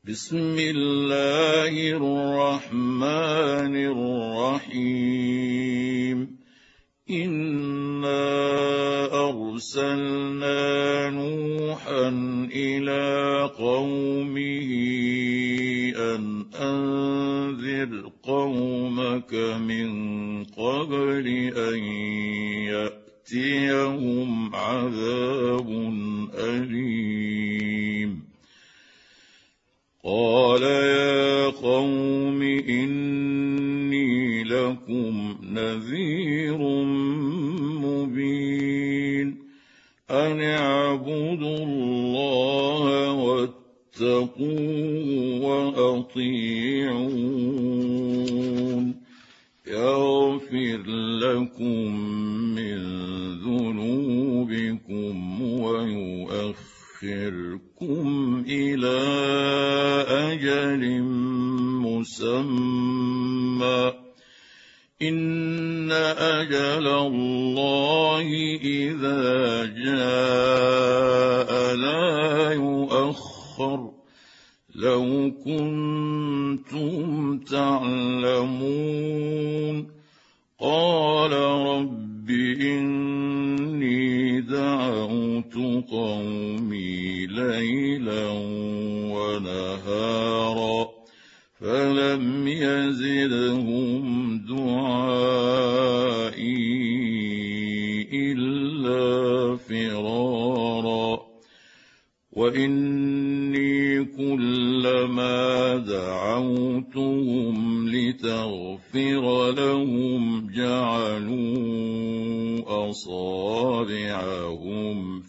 بسم الله الرحمن الرحيم إنا أرسلنا نوحا إلى قومه أن أنذر قومك من قبل أن يأتيهم عذاب أليم قال يا قوم إني لكم نذير مبين أن اعبدوا الله واتقوه وأطيعون يغفر لكم من ذنوبكم ويؤخركم إلى أجل مسمى إن أجل الله إذا جاء لا يؤخر لو كنتم تعلمون قال رب إني دعوت قومي ليلا ونهارا فلم يزدهم دعائي إلا فرارا وإني كلما دعوتهم لتغفر لهم جعلوا أصابعهم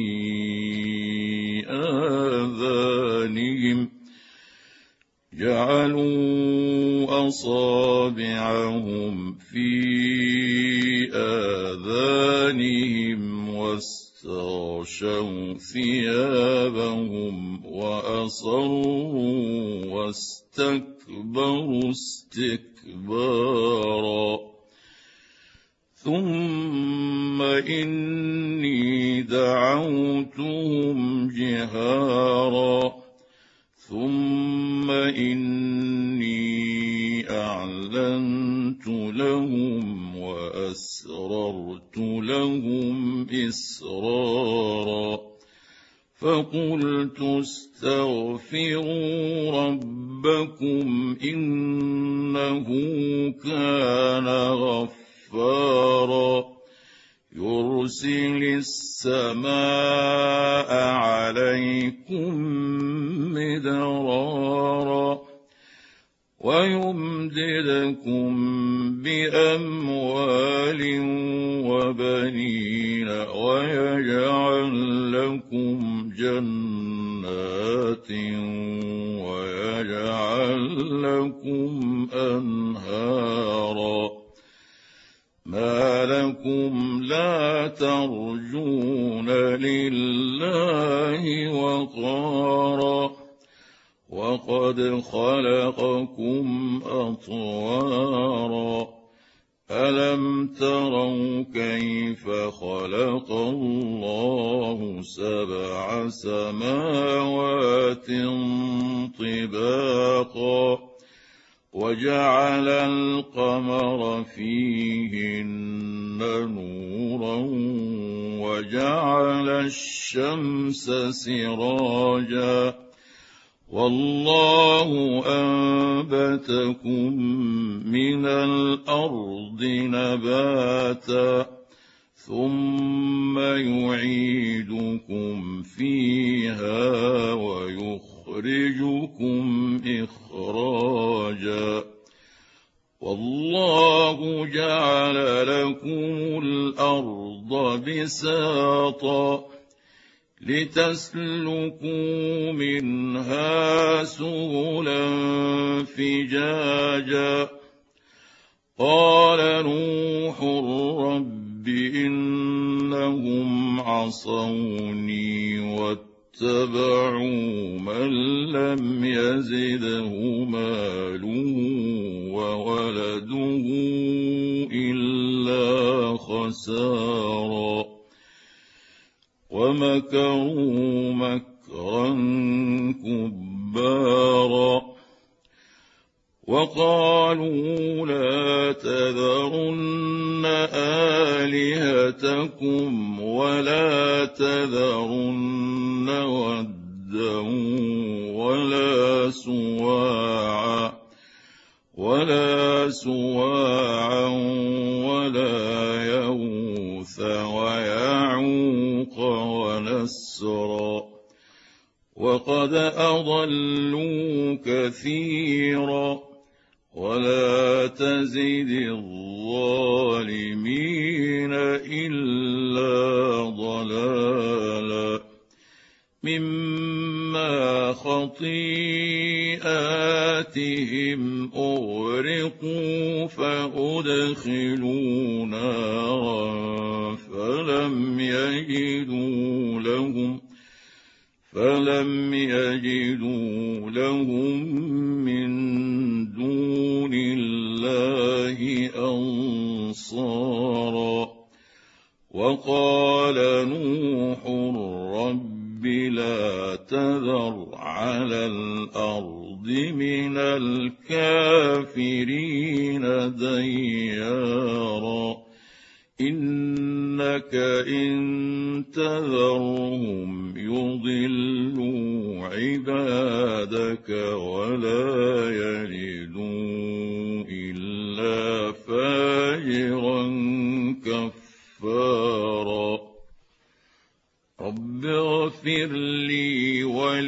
في آذانهم واستغشوا ثيابهم وأصروا واستكبروا استكبارا ثم إني دعوتهم جهارا ثم إني أعلنت لهم وأسررت لهم إسرارا فقلت استغفروا ربكم إنه كان غفارا يرسل السماء عليكم مدرارا ويمددكم بأموال وبنين ويجعل لكم جنات ويجعل لكم أنهارا ما لكم لا ترجون لله وقارا وقد خلقكم أطوارا ألم تروا كيف خلق الله 7 سماوات طباقا وجعل القمر فيهن نورا وجعل الشمس سراجا والله أنبتكم من الأرض نباتا ثم يعيدكم فيها ويخرجكم إخراجا والله جعل لكم الأرض بساطا لتسلكوا منها سبلا فجاجا قال نوح رب إنهم عصوني واتبعوا من لم يزده ماله وولده إلا خسارا ومكروا مكرا كبارا جبارا وقالوا لا تذرن آلهتكم ولا تذرن ودا ولا سواعا ولا يغوث ويعوق ونسرا وقد أضلوا كثيرا ولا تزد الظالمين إلا ضلالا مما خطيئاتهم أغرقوا فأدخلوا نارا فلم يجدوا لهم من دون الله أنصارا وقال نوح رب لا تذر على الأرض من الكافرين ديارا إنك إن تذرهم يضلوا عبادك ولا يلدوا إلا فاجرا كفارا رب اغفر لي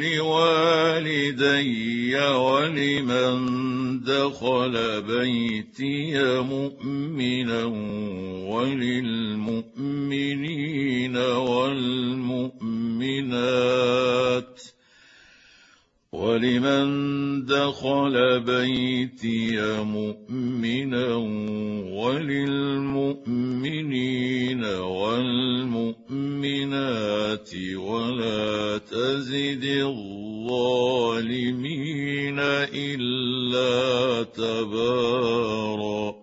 ولوالدي ولمن دخل بيتي مؤمنا وللمؤمنين والمؤمنات ولا تزد الظالمين إلا تبارا